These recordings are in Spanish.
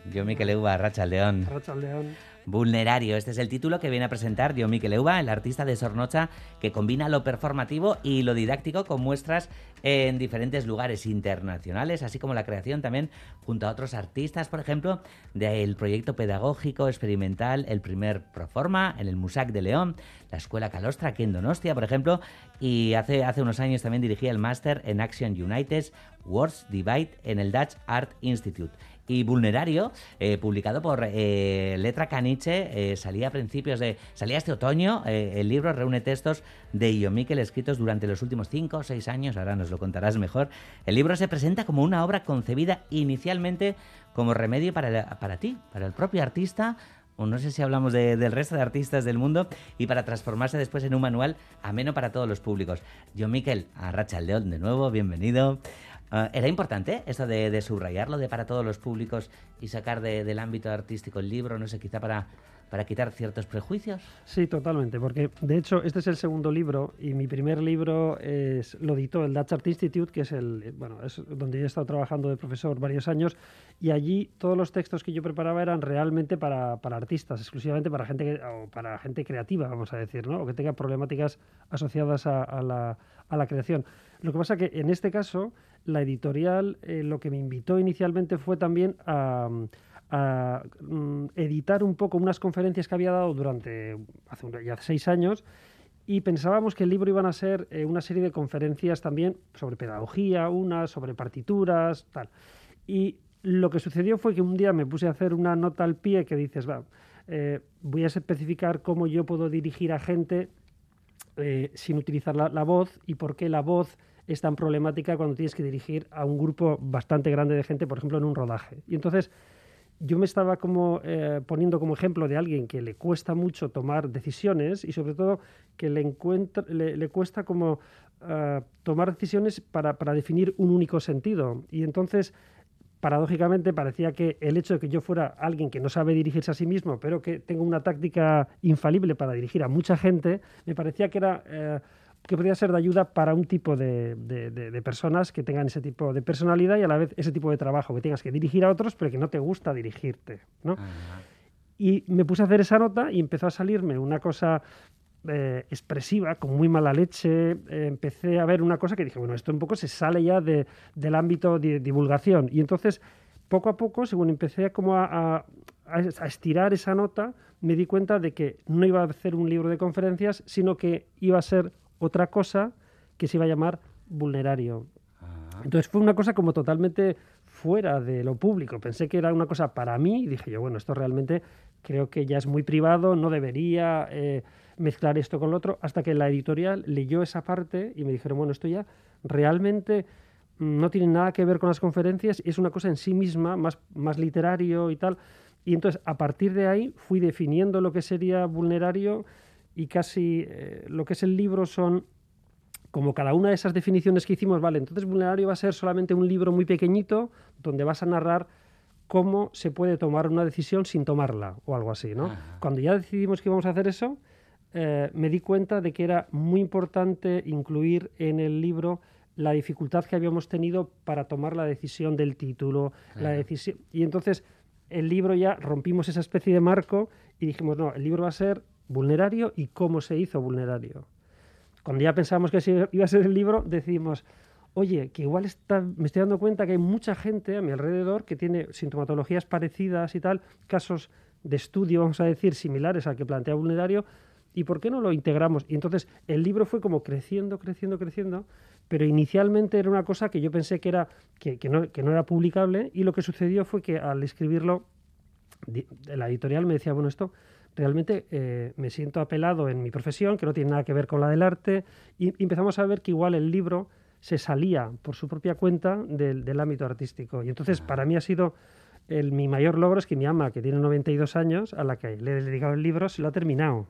Yo Mikel Euba, Arratsaldeon. Arratsaldeon. Vulnerario, este es el título que viene a presentar Jon Mikel Euba, el artista de Zornotza, que combina lo performativo y lo didáctico con muestras en diferentes lugares internacionales, así como la creación también junto a otros artistas, por ejemplo, del proyecto pedagógico experimental El Primer Proforma en el Musac de León, la Escuela Calostra aquí en Donostia, por ejemplo, y hace unos años también dirigía el máster en Action United Words Divide en el Dutch Art Institute. Y Vulnerario, publicado por Letra Caniche, salía este otoño. El libro reúne textos de Jon Mikel escritos durante los últimos 5 o 6 años, ahora nos lo contarás mejor. El libro se presenta como una obra concebida inicialmente como remedio para ti, para el propio artista, o no sé si hablamos del resto de artistas del mundo, y para transformarse después en un manual ameno para todos los públicos. Jon Mikel, Arratsaldeon de nuevo, bienvenido. ¿Era importante esto de subrayarlo, de para todos los públicos y sacar del ámbito artístico el libro, no sé, quizá para quitar ciertos prejuicios? Sí, totalmente, porque de hecho este es el segundo libro y mi primer libro lo editó el Dutch Art Institute, que es es donde yo he estado trabajando de profesor varios años, y allí todos los textos que yo preparaba eran realmente para artistas, exclusivamente para gente creativa, vamos a decir, ¿no? O que tenga problemáticas asociadas a la creación. Lo que pasa que en este caso la editorial lo que me invitó inicialmente fue también a editar un poco unas conferencias que había dado hace ya 6 años, y pensábamos que el libro iban a ser una serie de conferencias también sobre pedagogía, unas sobre partituras, tal. Y lo que sucedió fue que un día me puse a hacer una nota al pie que dices, voy a especificar cómo yo puedo dirigir a gente sin utilizar la voz, y por qué la voz es tan problemática cuando tienes que dirigir a un grupo bastante grande de gente, por ejemplo, en un rodaje. Y entonces yo me estaba poniendo como ejemplo de alguien que le cuesta mucho tomar decisiones, y sobre todo que le cuesta como tomar decisiones para definir un único sentido. Y entonces, paradójicamente, parecía que el hecho de que yo fuera alguien que no sabe dirigirse a sí mismo, pero que tengo una táctica infalible para dirigir a mucha gente, me parecía que podría ser de ayuda para un tipo de personas que tengan ese tipo de personalidad y a la vez ese tipo de trabajo, que tengas que dirigir a otros pero que no te gusta dirigirte, ¿no? Y me puse a hacer esa nota y empezó a salirme una cosa expresiva, con muy mala leche. Empecé a ver una cosa que dije, bueno, esto un poco se sale ya del ámbito de divulgación. Y entonces, poco a poco, según empecé como a estirar esa nota, me di cuenta de que no iba a hacer un libro de conferencias, sino que iba a ser otra cosa que se iba a llamar Vulnerario. Entonces fue una cosa como totalmente fuera de lo público. Pensé que era una cosa para mí y dije yo, bueno, esto realmente creo que ya es muy privado, no debería mezclar esto con lo otro, hasta que la editorial leyó esa parte y me dijeron, bueno, esto ya realmente no tiene nada que ver con las conferencias, es una cosa en sí misma, más literario y tal. Y entonces, a partir de ahí, fui definiendo lo que sería Vulnerario, y casi lo que es el libro son como cada una de esas definiciones que hicimos. Vale, entonces Vulnerario va a ser solamente un libro muy pequeñito donde vas a narrar cómo se puede tomar una decisión sin tomarla o algo así, ¿no? Cuando ya decidimos que íbamos a hacer eso, me di cuenta de que era muy importante incluir en el libro la dificultad que habíamos tenido para tomar la decisión del título, la decisión. Y entonces el libro, ya rompimos esa especie de marco y dijimos, no, el libro va a ser Vulnerario y cómo se hizo Vulnerario. Cuando ya pensábamos que ese iba a ser el libro, decidimos, oye, que igual me estoy dando cuenta que hay mucha gente a mi alrededor que tiene sintomatologías parecidas y tal, casos de estudio, vamos a decir, similares al que plantea Vulnerario, ¿y por qué no lo integramos? Y entonces el libro fue como creciendo, pero inicialmente era una cosa que yo pensé que no era publicable, y lo que sucedió fue que al escribirlo, la editorial me decía, bueno, esto realmente me siento apelado en mi profesión, que no tiene nada que ver con la del arte, y empezamos a ver que igual el libro se salía por su propia cuenta del ámbito artístico. Y entonces para mí ha sido mi mayor logro, es que mi ama, que tiene 92 años, a la que le he dedicado el libro, se lo ha terminado.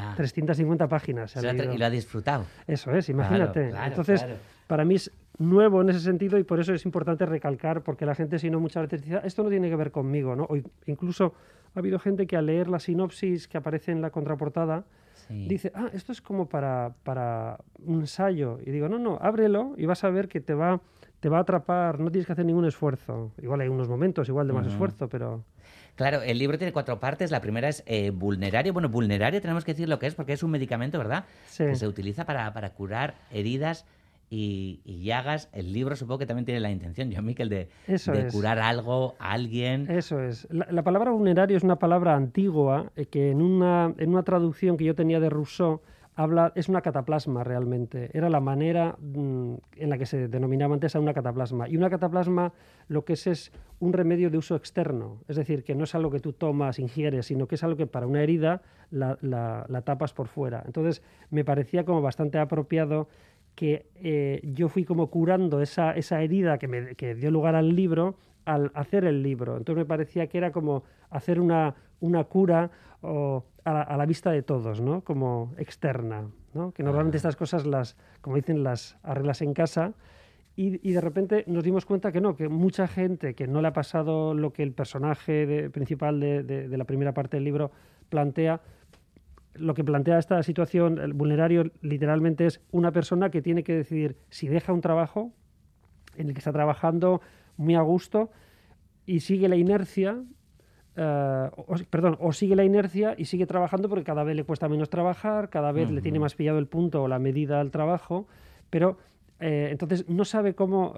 350 páginas. Y lo ha disfrutado. Eso es, imagínate. Claro, entonces, para mí es nuevo en ese sentido, y por eso es importante recalcar, porque la gente, si no, muchas veces dice, esto no tiene que ver conmigo, ¿no? O incluso ha habido gente que al leer la sinopsis que aparece en la contraportada, dice, esto es como para un ensayo. Y digo, no, ábrelo y vas a ver que te va te va a atrapar, no tienes que hacer ningún esfuerzo. Igual hay unos momentos, igual de más esfuerzo, pero... Claro, el libro tiene 4 partes. La primera es vulnerario. Bueno, vulnerario tenemos que decir lo que es, porque es un medicamento, ¿verdad? Sí. Que se utiliza para curar heridas y llagas. El libro supongo que también tiene la intención, Jon Miquel, de curar algo, a alguien. Eso es. La palabra vulnerario es una palabra antigua que en una traducción que yo tenía de Rousseau es una cataplasma realmente. Era la manera en la que se denominaba antes a una cataplasma. Y una cataplasma lo que es un remedio de uso externo. Es decir, que no es algo que tú tomas, ingieres, sino que es algo que para una herida la tapas por fuera. Entonces me parecía como bastante apropiado que yo fui como curando esa herida que dio lugar al libro al hacer el libro. Entonces me parecía que era como hacer una cura a la vista de todos, ¿no? Como externa, ¿no? Que normalmente estas cosas como dicen, las arreglas en casa y de repente nos dimos cuenta que no, que mucha gente que no le ha pasado lo que el personaje principal de la primera parte del libro plantea. Lo que plantea esta situación, el vulnerario, literalmente es una persona que tiene que decidir si deja un trabajo en el que está trabajando muy a gusto y sigue la inercia, o sigue la inercia y sigue trabajando porque cada vez le cuesta menos trabajar, cada vez le tiene más pillado el punto o la medida al trabajo, pero entonces no sabe cómo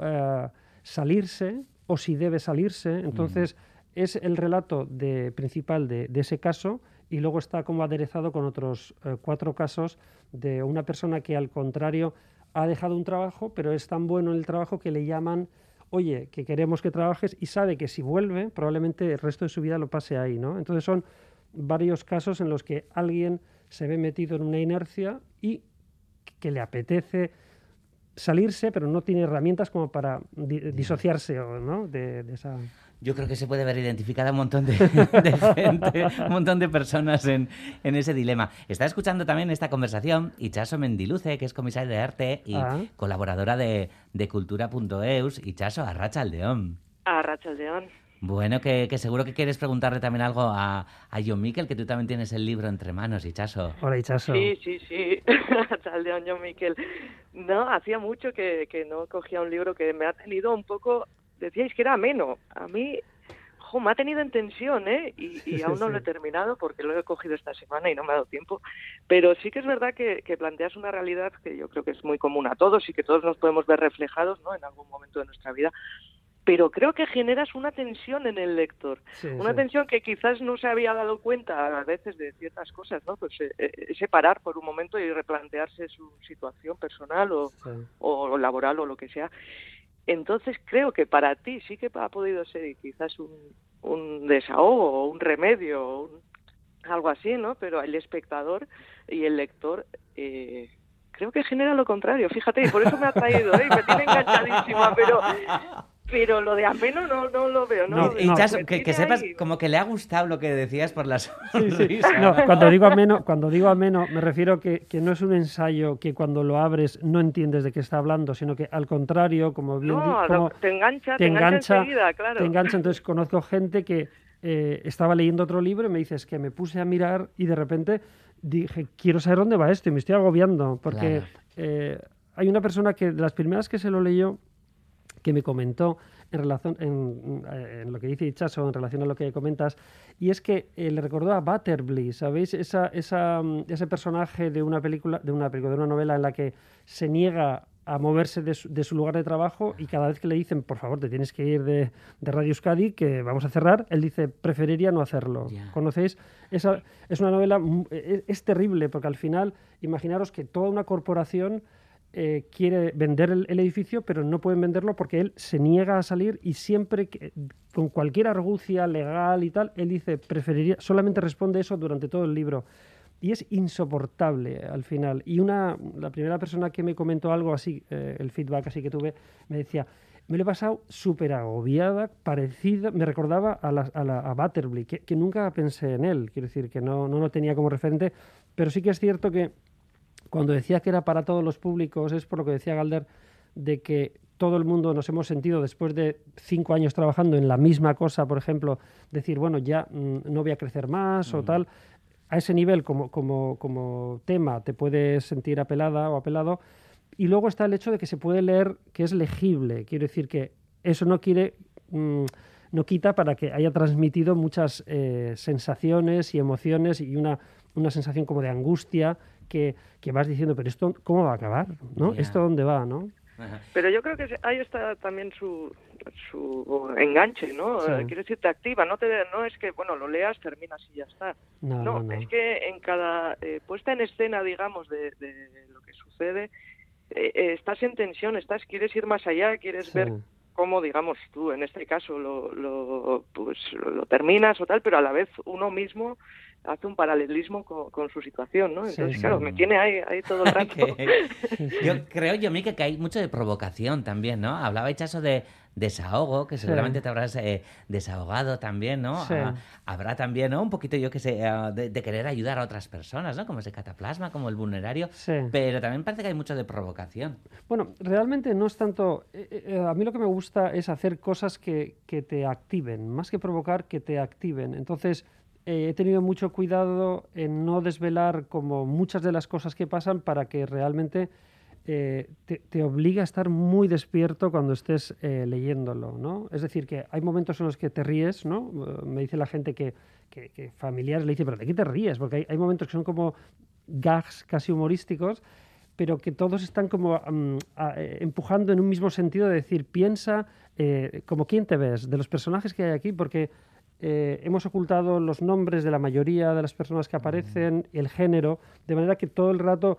salirse o si debe salirse. Entonces es el relato principal de ese caso. Y luego está como aderezado con otros 4 casos de una persona que, al contrario, ha dejado un trabajo, pero es tan bueno en el trabajo que le llaman, oye, que queremos que trabajes, y sabe que si vuelve, probablemente el resto de su vida lo pase ahí, ¿no? Entonces son varios casos en los que alguien se ve metido en una inercia y que le apetece salirse, pero no tiene herramientas como para disociarse, ¿no? de esa... Yo creo que se puede ver identificada un montón de gente, un montón de personas en ese dilema. Está escuchando también esta conversación Itxaso Mendiluce, que es comisaria de arte y colaboradora de cultura.eus. Itxaso, arratsaldeon. Arratsaldeon. Bueno, que seguro que quieres preguntarle también algo a Jon Miquel, que tú también tienes el libro entre manos, Itxaso. Hola, Itxaso. Sí. Arratsaldeon, Jon Miquel. No, hacía mucho que no cogía un libro que me ha tenido un poco... Decíais que era ameno. A mí, me ha tenido en tensión, ¿eh? Y aún no lo he terminado porque lo he cogido esta semana y no me ha dado tiempo. Pero sí que es verdad que planteas una realidad que yo creo que es muy común a todos y que todos nos podemos ver reflejados, ¿no? En algún momento de nuestra vida. Pero creo que generas una tensión en el lector. Una tensión que quizás no se había dado cuenta a veces de ciertas cosas, ¿no? Pues separar por un momento y replantearse su situación personal o laboral o lo que sea. Entonces creo que para ti sí que ha podido ser quizás un desahogo o un remedio o algo así, ¿no? Pero el espectador y el lector creo que genera lo contrario, fíjate, y por eso me ha traído, me tiene enganchadísima, pero lo de ameno no lo veo, ¿no? Itxaso, que sepas como que le ha gustado lo que decías por las... Sí. No, cuando digo ameno me refiero que no es un ensayo que cuando lo abres no entiendes de qué está hablando, sino que al contrario, como bien te engancha enseguida, claro. Te engancha, entonces conozco gente que estaba leyendo otro libro y me dices que me puse a mirar y de repente dije, quiero saber dónde va esto y me estoy agobiando, porque hay una persona que de las primeras que se lo leyó que me comentó en relación en lo que dice Itxaso en relación a lo que comentas, y es que le recordó a Butterfly, ¿sabéis? Ese personaje de una novela en la que se niega a moverse de su lugar de trabajo y cada vez que le dicen, por favor, te tienes que ir de Radio Euskadi, que vamos a cerrar, él dice, preferiría no hacerlo. Yeah. ¿Conocéis? Esa es una novela, es terrible, porque al final, imaginaros que toda una corporación quiere vender el edificio, pero no pueden venderlo porque él se niega a salir y siempre, con cualquier argucia legal y tal, él dice, solamente responde eso durante todo el libro. Y es insoportable al final. Y la primera persona que me comentó algo así, el feedback así que tuve, me decía, me lo he pasado súper agobiada, parecida, me recordaba a Butterfly, que nunca pensé en él, quiero decir, que no lo tenía como referente, pero sí que es cierto que cuando decía que era para todos los públicos, es por lo que decía Galder, de que todo el mundo nos hemos sentido, después de 5 años trabajando en la misma cosa, por ejemplo, decir, bueno, ya no voy a crecer más o tal. A ese nivel, como tema, te puedes sentir apelada o apelado. Y luego está el hecho de que se puede leer, que es legible. Quiero decir que eso no quita para que haya transmitido muchas sensaciones y emociones y una sensación como de angustia que vas diciendo, pero esto, ¿cómo va a acabar? ¿No? Ya. ¿Esto dónde va? ¿No? Ajá. Pero yo creo que ahí está también su enganche, ¿no? Sí. Quiero decir, te activa, no es que, bueno, lo leas, terminas y ya está. No. Es que en cada puesta en escena, digamos, de lo que sucede, estás en tensión, quieres ir más allá, quieres Sí. ver cómo, digamos, tú en este caso lo terminas o tal, pero a la vez uno mismo hace un paralelismo con su situación, ¿no? Entonces, Sí. claro, me tiene ahí todo el rato. Yo creo, Yomi, que hay mucho de provocación también, ¿no? Hablabais eso de desahogo, que seguramente Sí. te habrás desahogado también, ¿no? Sí. Habrá también, ¿no? Un poquito, yo que sé, de querer ayudar a otras personas, ¿no? Como ese cataplasma, como el vulnerario. Sí. Pero también parece que hay mucho de provocación. Bueno, realmente no es tanto... a mí lo que me gusta es hacer cosas que te activen, más que provocar, que te activen. Entonces, he tenido mucho cuidado en no desvelar como muchas de las cosas que pasan para que realmente te obligue a estar muy despierto cuando estés leyéndolo, ¿no? Es decir, que hay momentos en los que te ríes, ¿no? Me dice la gente que familiares le dicen, ¿pero de qué te ríes? Porque hay momentos que son como gags casi humorísticos, pero que todos están como empujando en un mismo sentido de decir, piensa como quién te ves, de los personajes que hay aquí, porque hemos ocultado los nombres de la mayoría de las personas que aparecen, el género, de manera que todo el rato,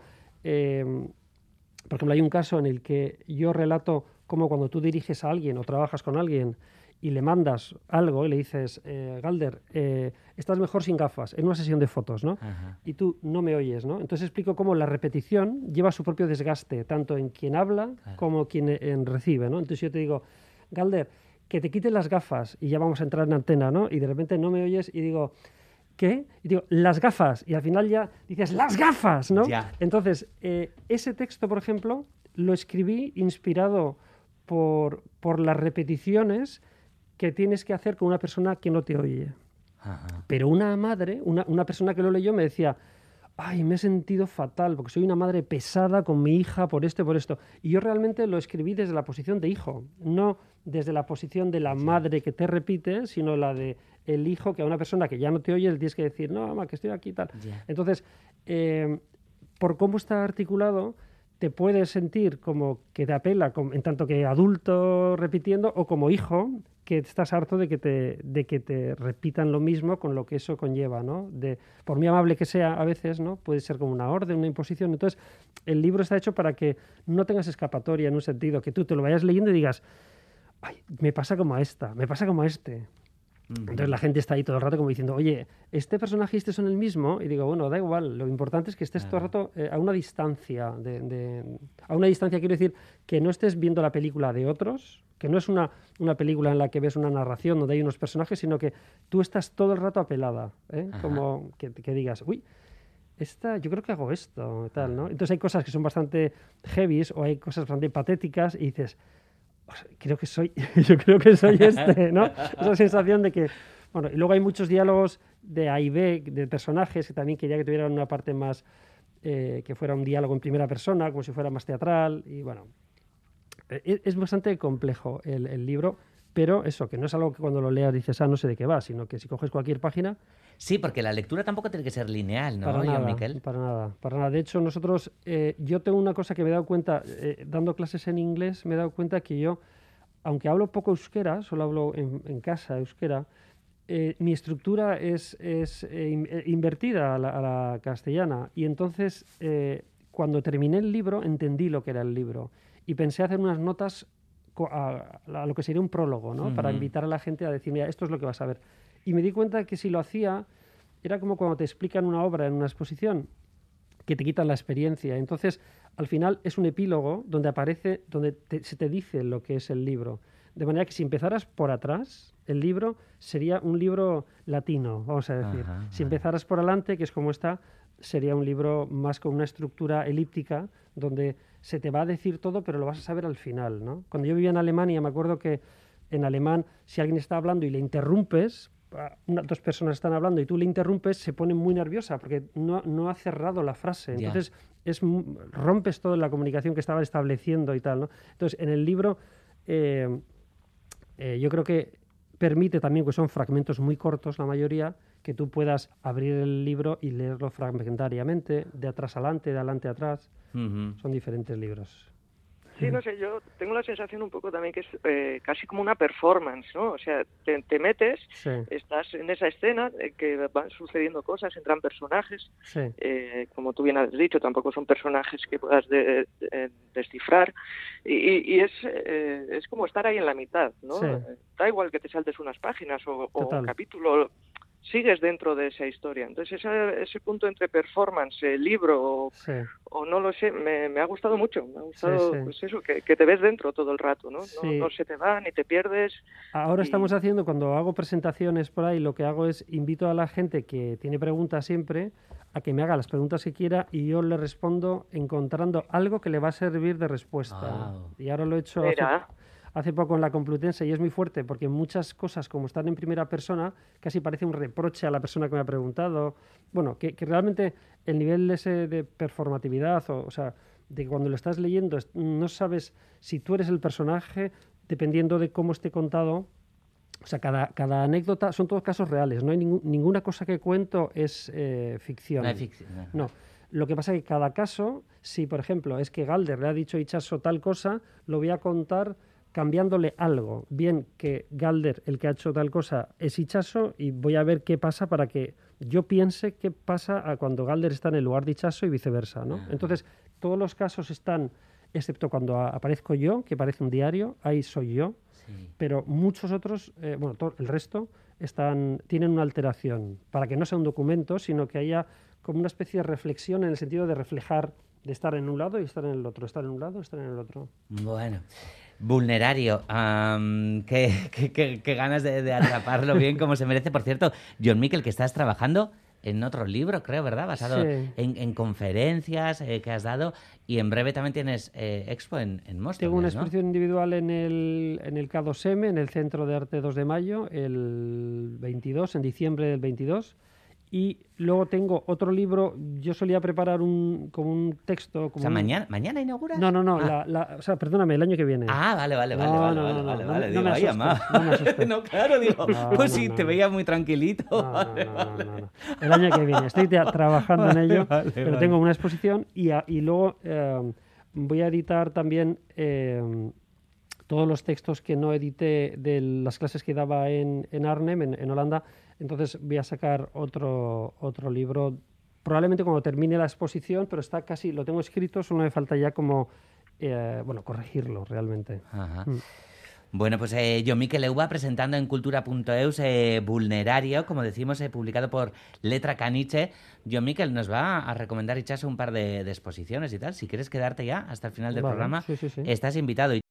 por ejemplo, hay un caso en el que yo relato cómo cuando tú diriges a alguien o trabajas con alguien y le mandas algo y le dices, Galder, estás mejor sin gafas, en una sesión de fotos, ¿no? Ajá. Y tú no me oyes, ¿no? Entonces explico cómo la repetición lleva su propio desgaste, tanto en quien habla como quien recibe, ¿no? Entonces yo te digo, Galder, que te quiten las gafas y ya vamos a entrar en antena, ¿no? Y de repente no me oyes y digo, ¿qué? Y digo, las gafas. Y al final ya dices, las gafas, ¿no? Ya. Entonces, ese texto, por ejemplo, lo escribí inspirado por las repeticiones que tienes que hacer con una persona que no te oye. Ajá. Pero una madre, una persona que lo leyó me decía, ay, me he sentido fatal porque soy una madre pesada con mi hija por esto y por esto. Y yo realmente lo escribí desde la posición de hijo, no desde la posición de la madre que te repite, sino la de el hijo que a una persona que ya no te oye le tienes que decir, no, mamá, que estoy aquí y tal. Ya. Entonces, por cómo está articulado, te puedes sentir como que te apela, en tanto que adulto repitiendo, o como hijo, que estás harto de que te repitan lo mismo con lo que eso conlleva, ¿no? Por muy amable que sea a veces, ¿no? Puede ser como una orden, una imposición. Entonces, el libro está hecho para que no tengas escapatoria en un sentido, que tú te lo vayas leyendo y digas, ay, me pasa como a esta, me pasa como a este. Entonces la gente está ahí todo el rato como diciendo, oye, ¿este personaje y este son el mismo? Y digo, bueno, da igual, lo importante es que estés todo el rato a una distancia. A una distancia quiero decir que no estés viendo la película de otros, que no es una película en la que ves una narración donde hay unos personajes, sino que tú estás todo el rato apelada, ¿eh? Como que digas, uy, yo creo que hago esto, tal, ¿no? Entonces hay cosas que son bastante heavies o hay cosas bastante patéticas y dices, yo creo que soy este, ¿no? Esa sensación de que, bueno, y luego hay muchos diálogos de A y B, de personajes, que también quería que tuvieran una parte más, que fuera un diálogo en primera persona, como si fuera más teatral, y bueno, es bastante complejo el libro, pero eso, que no es algo que cuando lo leas dices, no sé de qué va, sino que si coges cualquier página... Sí, porque la lectura tampoco tiene que ser lineal, ¿no, Para Jon nada, Miquel? para nada. De hecho, nosotros, yo tengo una cosa que me he dado cuenta, dando clases en inglés, me he dado cuenta que yo, aunque hablo poco euskera, solo hablo en casa euskera, mi estructura es invertida a la castellana. Y entonces, cuando terminé el libro, entendí lo que era el libro. Y pensé hacer unas notas a lo que sería un prólogo, ¿no? Para invitar a la gente a decir, mira, esto es lo que vas a ver. Y me di cuenta que si lo hacía, era como cuando te explican una obra en una exposición, que te quitan la experiencia. Entonces, al final es un epílogo donde aparece, se te dice lo que es el libro. De manera que si empezaras por atrás, el libro sería un libro latino, vamos a decir. Si empezaras por adelante, que es como está, sería un libro más con una estructura elíptica, donde se te va a decir todo, pero lo vas a saber al final, ¿no? Cuando yo vivía en Alemania, me acuerdo que en alemán, si alguien está hablando y le interrumpes, dos personas están hablando y tú le interrumpes, se pone muy nerviosa porque no ha cerrado la frase. Ya. Entonces rompes toda la comunicación que estaba estableciendo y tal, ¿no? Entonces, en el libro yo creo que permite también, que son fragmentos muy cortos la mayoría, que tú puedas abrir el libro y leerlo fragmentariamente, de atrás adelante, de adelante a atrás. Son diferentes libros. Sí, no sé, yo tengo la sensación un poco también que es casi como una performance, ¿no? O sea, te metes, Sí. estás en esa escena que van sucediendo cosas, entran personajes, Sí. como tú bien has dicho, tampoco son personajes que puedas descifrar, y es como estar ahí en la mitad, ¿no? Sí. Da igual que te saltes unas páginas o Total. un capítulo, sigues dentro de esa historia. Entonces ese punto entre performance, libro Sí. o no lo sé, me ha gustado mucho. Me ha gustado, Sí. pues eso, que te ves dentro todo el rato, ¿no? Sí. No se te va ni te pierdes. Ahora estamos haciendo, cuando hago presentaciones por ahí, lo que hago es invito a la gente que tiene preguntas siempre a que me haga las preguntas que quiera y yo le respondo encontrando algo que le va a servir de respuesta. Wow. Y ahora lo he hecho hace poco en la Complutense y es muy fuerte porque muchas cosas, como están en primera persona, casi parece un reproche a la persona que me ha preguntado. Bueno, que realmente el nivel ese de performatividad, o sea, de que cuando lo estás leyendo no sabes si tú eres el personaje, dependiendo de cómo esté contado. O sea, cada anécdota son todos casos reales, no hay ninguna cosa que cuento es ficción. No hay ficción. No. Lo que pasa es que cada caso, si por ejemplo es que Galder le ha dicho a Itxaso tal cosa, lo voy a contar cambiándole algo. Bien que Galder, el que ha hecho tal cosa, es Itxaso y voy a ver qué pasa para que yo piense qué pasa cuando Galder está en el lugar de Itxaso y viceversa, ¿no? Entonces, todos los casos están, excepto cuando aparezco yo, que parece un diario, ahí soy yo, pero muchos otros, todo el resto, tienen una alteración, para que no sea un documento, sino que haya como una especie de reflexión en el sentido de reflejar, de estar en un lado y estar en el otro, estar en un lado y estar en el otro. Bueno, Vulnerario, qué ganas de atraparlo bien como se merece. Por cierto, Jon Miquel, que estás trabajando en otro libro, creo, ¿verdad? Basado en conferencias que has dado, y en breve también tienes expo en Móstoles, Tengo una ¿no? exposición individual en el K2M, en el Centro de Arte 2 de Mayo, el 22, en diciembre del 22. Y luego tengo otro libro, yo solía preparar como un texto... Como ¿mañana inauguras? No, o sea, perdóname, el año que viene. Vale. No Digo, me ay, asustes. no, claro, digo, pues sí, te veía muy tranquilito. No. El año que viene, estoy trabajando en ello, pero tengo una exposición y luego voy a editar también todos los textos que no edité de las clases que daba en Arnhem, en Holanda. Entonces voy a sacar otro libro, probablemente cuando termine la exposición, pero está casi, lo tengo escrito, solo me falta ya como, corregirlo realmente. Ajá. Bueno, pues Jon Miquel Euba presentando en cultura.eus Vulnerario, como decimos, publicado por Letra Caniche. Jon Miquel nos va a recomendar, Itxaso, un par de exposiciones y tal. Si quieres quedarte ya hasta el final del programa, sí. estás invitado.